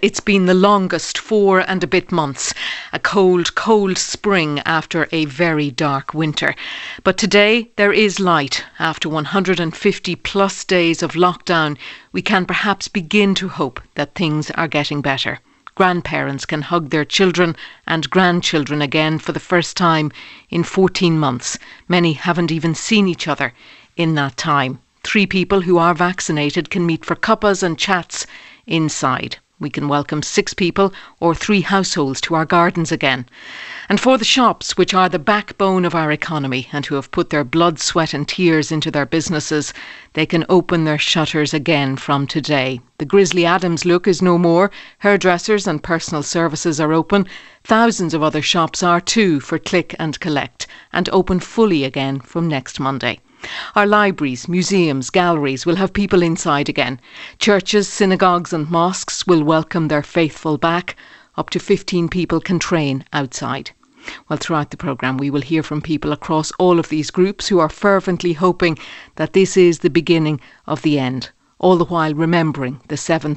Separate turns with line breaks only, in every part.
it's been the longest 4 and a bit months. A cold, cold spring after a very dark winter. But today there is light. After 150 plus days of lockdown, we can perhaps begin to hope that things are getting better. Grandparents can hug their children and grandchildren again for the first time in 14 months. Many haven't even seen each other in that time. 3 people who are vaccinated can meet for cuppas and chats inside. We can welcome 6 people or 3 households to our gardens again. And for the shops, which are the backbone of our economy and who have put their blood, sweat and tears into their businesses, they can open their shutters again from today. The Grizzly Adams look is no more. Hairdressers and personal services are open. Thousands of other shops are too for click and collect and open fully again from next Monday. Our libraries, museums, galleries will have people inside again. Churches, synagogues and mosques will welcome their faithful back. Up to 15 people can train outside. Well, throughout the programme we will hear from people across all of these groups who are fervently hoping that this is the beginning of the end, all the while remembering the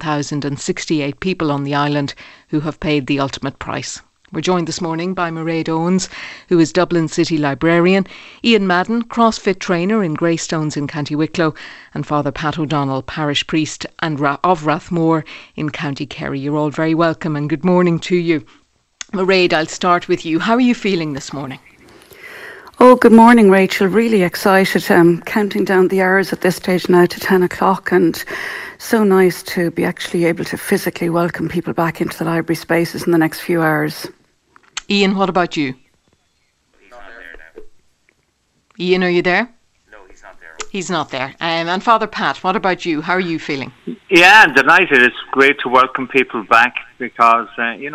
7,068 people on the island who have paid the ultimate price. We're joined this morning by Mairead Owens, who is Dublin City Librarian, Ian Madden, CrossFit trainer in Greystones in County Wicklow, and Father Pat O'Donnell, parish priest of Rathmore in County Kerry. You're all very welcome and good morning to you. Mairead, I'll start with you. How are you feeling this morning?
Oh, good morning, Rachel. Really excited. Counting down the hours at this stage now to 10 o'clock, and so nice to be actually able to physically welcome people back into the library spaces in the next few hours.
Ian, what about you?
He's not there now.
Ian, are you there?
No, he's not there.
He's not there. And Father Pat, what about you? How are you feeling?
Yeah, I'm delighted. It's great to welcome people back because,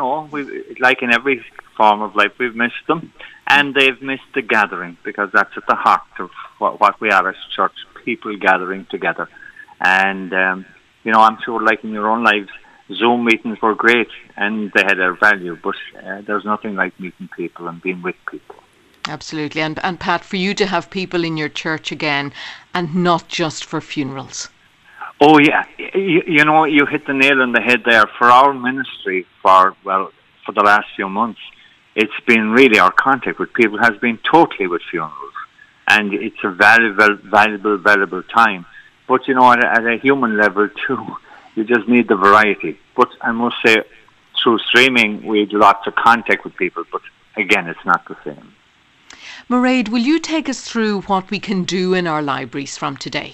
like in every form of life, we've missed them. And they've missed the gathering because that's at the heart of what we are as a church, people gathering together. And, I'm sure like in your own lives, Zoom meetings were great and they had their value, but there's nothing like meeting people and being with people.
Absolutely. And Pat, for you to have people in your church again and not just for funerals.
Oh, yeah. You hit the nail on the head there. For our ministry, for the last few months, it's been really our contact with people has been totally with funerals. And it's a valuable time. But, at a human level too, you just need the variety. But I must say, through streaming, we had lots of contact with people. But again, it's not the same.
Mairead, will you take us through what we can do in our libraries from today?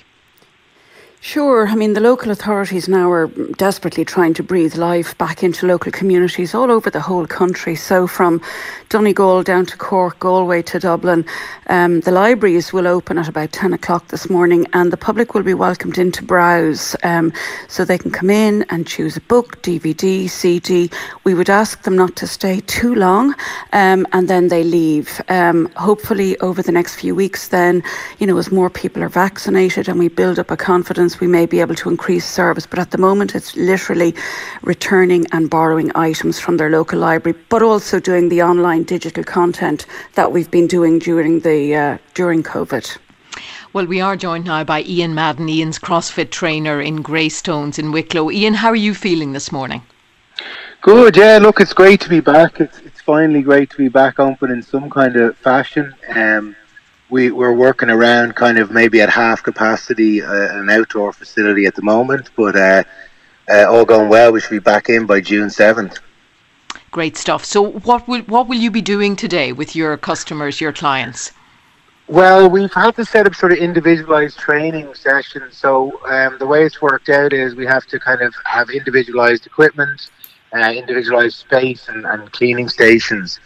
Sure. The local authorities now are desperately trying to breathe life back into local communities all over the whole country. So from Donegal down to Cork, Galway to Dublin, the libraries will open at about 10 o'clock this morning and the public will be welcomed in to browse. So they can come in and choose a book, DVD, CD. We would ask them not to stay too long and then they leave. Hopefully over the next few weeks then, as more people are vaccinated and we build up a confidence, we may be able to increase service, but at the moment it's literally returning and borrowing items from their local library, but also doing the online digital content that we've been doing during COVID.
Well, we are joined now by Ian Madden. Ian's CrossFit trainer in Greystones in Wicklow. Ian, how are you feeling this morning?
Good, yeah, look, it's great to be back. It's finally great to be back open in some kind of fashion. We're working around kind of maybe at half capacity an outdoor facility at the moment, but all going well, we should be back in by June 7th.
Great stuff. So what will you be doing today with your customers, your clients?
Well, we've had to set up sort of individualised training sessions. So the way it's worked out is we have to kind of have individualised equipment, individualised space and cleaning stations.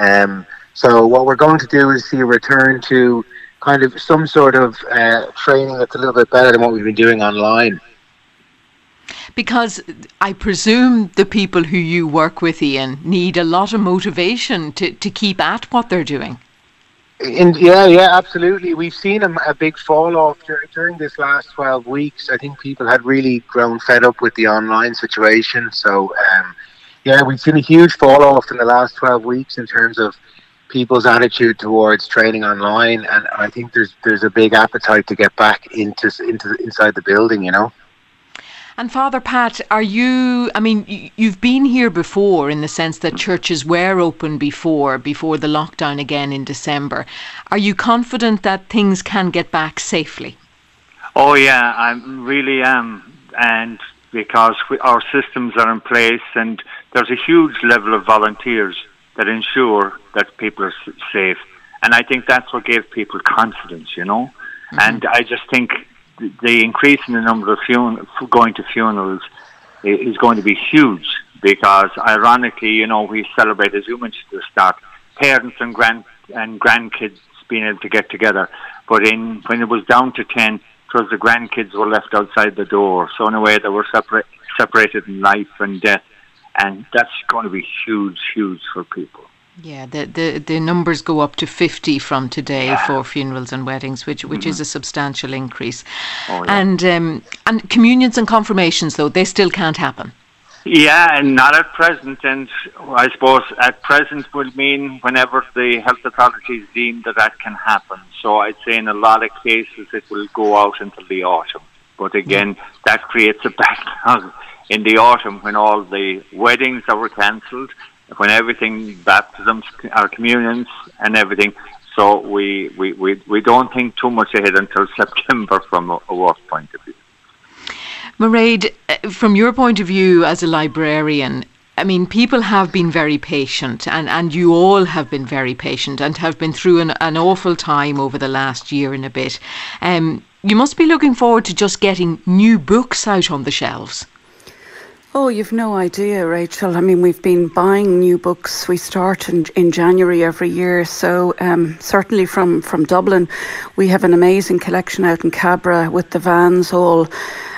So what we're going to do is see a return to kind of some sort of training that's a little bit better than what we've been doing online.
Because I presume the people who you work with, Ian, need a lot of motivation to keep at what they're doing.
Yeah, absolutely. We've seen a big fall off during this last 12 weeks. I think people had really grown fed up with the online situation. So, we've seen a huge fall off in the last 12 weeks in terms of people's attitude towards training online, and I think there's a big appetite to get back inside the building,
And Father Pat, you've been here before in the sense that churches were open before the lockdown again in December. Are you confident that things can get back safely?
Oh yeah, I really am, and because our systems are in place, and there's a huge level of volunteers that ensure that people are safe, and I think that's what gave people confidence, Mm-hmm. And I just think the increase in the number of going to funerals is going to be huge, because ironically, we celebrate, as you mentioned at the start, parents and grandkids being able to get together, but when it was down to 10, it was the grandkids were left outside the door. So in a way, they were separated in life and death, and that's going to be huge for people.
Yeah, the numbers go up to 50 from today for funerals and weddings, which is a substantial increase.
Oh, yeah.
And communions and confirmations, though, they still can't happen.
Yeah, and not at present. And I suppose at present will mean whenever the health authorities deem that can happen. So I'd say in a lot of cases it will go out until the autumn. But again, that creates a backlog in the autumn when all the weddings that were cancelled, when everything, baptisms, our communions and everything. So we don't think too much ahead until September from a work point of view.
Mairead, from your point of view as a librarian, people have been very patient, and you all have been very patient and have been through an awful time over the last year and a bit. You must be looking forward to just getting new books out on the shelves.
Oh, you've no idea, Rachel. We've been buying new books. We start in January every year. So certainly from Dublin, we have an amazing collection out in Cabra with the vans all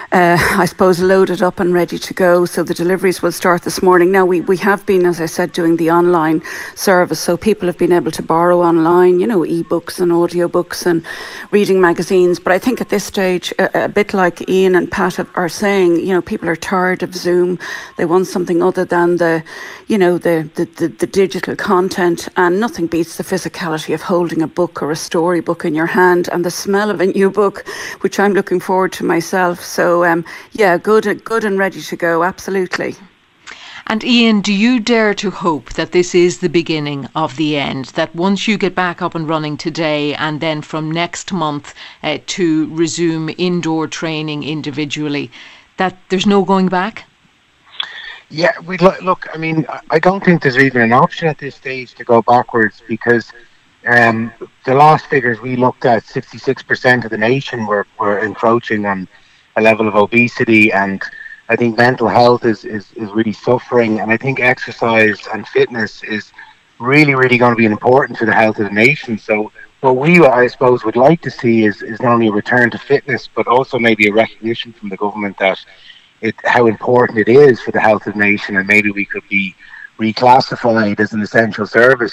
I suppose loaded up and ready to go. So the deliveries will start this morning. Now we have been, as I said, doing the online service, so people have been able to borrow online, ebooks and audiobooks and reading magazines. But I think at this stage, a bit like Ian and Pat are saying, people are tired of Zoom. They want something other than the digital content, and nothing beats the physicality of holding a book or a storybook in your hand and the smell of a new book, which I'm looking forward to myself. So good and ready to go, absolutely.
And Ian, do you dare to hope that this is the beginning of the end, that once you get back up and running today and then from next month to resume indoor training individually, that there's no going back?
Yeah, look, I don't think there's even an option at this stage to go backwards, because the last figures we looked at, 66% of the nation were encroaching on a level of obesity, and I think mental health is really suffering, and I think exercise and fitness is really going to be important for the health of the nation. So what we, I suppose, would like to see is not only a return to fitness, but also maybe a recognition from the government that how important it is for the health of the nation, and maybe we could be reclassified as an essential service,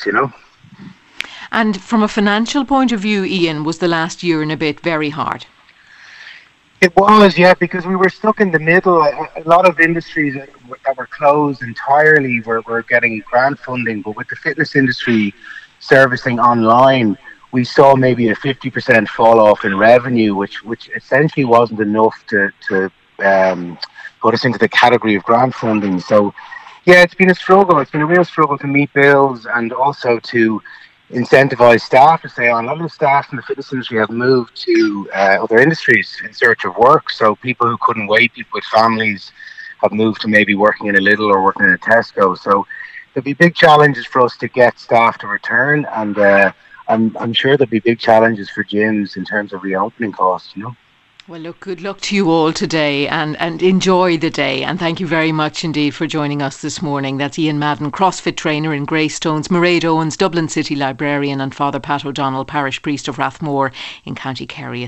And from a financial point of view, Ian, was the last year and a bit very hard?
It was, yeah, because we were stuck in the middle. A lot of industries that were closed entirely were getting grant funding, but with the fitness industry servicing online, we saw maybe a 50% fall off in revenue, which essentially wasn't enough to put us into the category of grant funding. So, yeah, it's been a struggle. It's been a real struggle to meet bills and also to incentivize staff to stay on. A lot of staff in the fitness industry have moved to other industries in search of work. So people who couldn't wait, people with families, have moved to maybe working in a Lidl or working in a Tesco. So there'll be big challenges for us to get staff to return, and I'm sure there'll be big challenges for gyms in terms of reopening costs,
Well, look, good luck to you all today, and enjoy the day. And thank you very much indeed for joining us this morning. That's Ian Madden, CrossFit trainer in Greystones, Mairead Owens, Dublin City Librarian, and Father Pat O'Donnell, Parish Priest of Rathmore in County Kerry.